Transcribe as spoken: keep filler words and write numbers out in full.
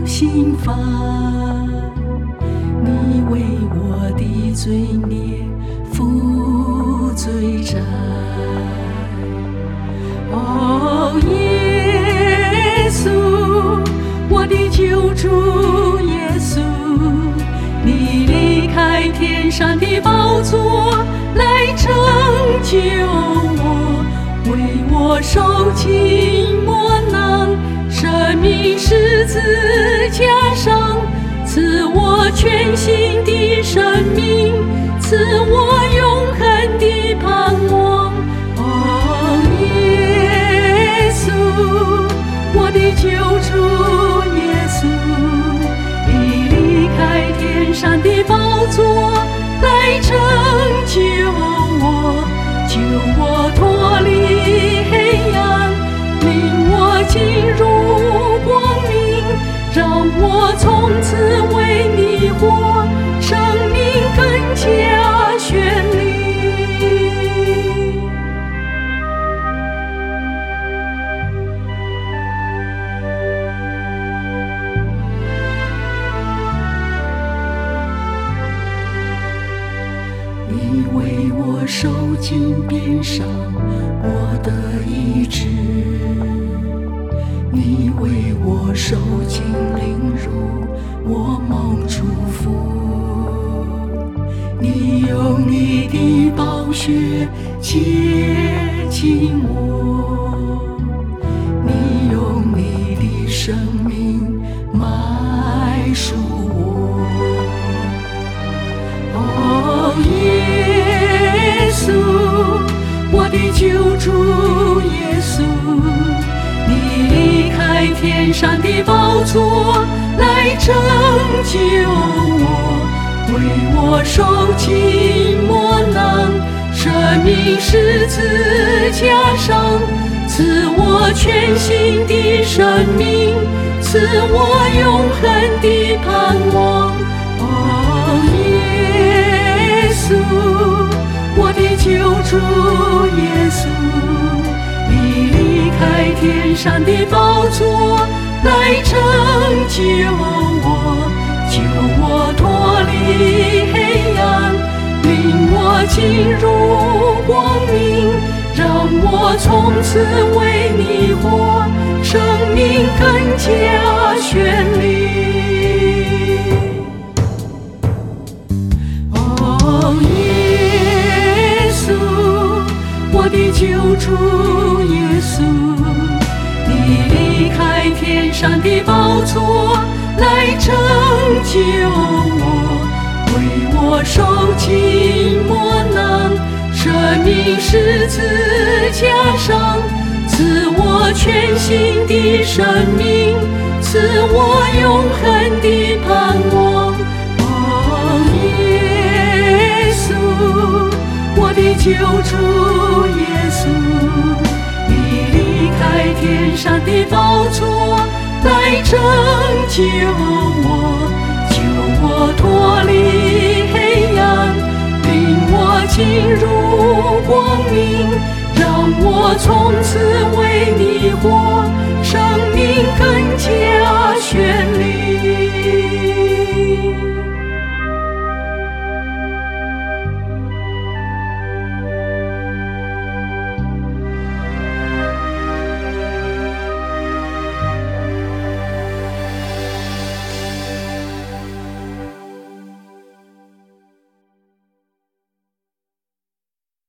心烦，你为我的罪孽负罪债。哦，耶稣，我的救主耶稣，你离开天上的宝座来拯救我，为我受尽磨难，生命十字架上，赐我全新的生命，赐我永恒的盼望。哦，耶稣，我的救主耶稣，你离开天上的宝座来拯救我，救我脱离黑暗，领我进入光明，让我从此为你活，生命更加绚丽。你为我受尽鞭伤，我的医治；你为我受尽凌辱，我蒙祝福。你用你的宝血洁净我，你用你的生命买赎我。哦，耶稣，我的救主耶稣，你离开天上的宝座来拯救我，为我受尽磨难，生命十字架上，赐我全新的生命，赐我永恒的盼望。哦，耶稣，我的救主耶稣，你离开天上的宝座来拯救我，救我脱离黑暗，领我进入光明，让我从此为你活，生命更加绚丽。哦，耶稣，我的救主耶稣，你离开天上的宝座来拯救我，为我受尽磨难，生命十字架上，赐我全新的生命，赐我永恒的盼望。哦，耶稣，我的救主耶稣，你离开天上的宝座来拯救我，救我脱离黑暗，领我进入光明，让我从此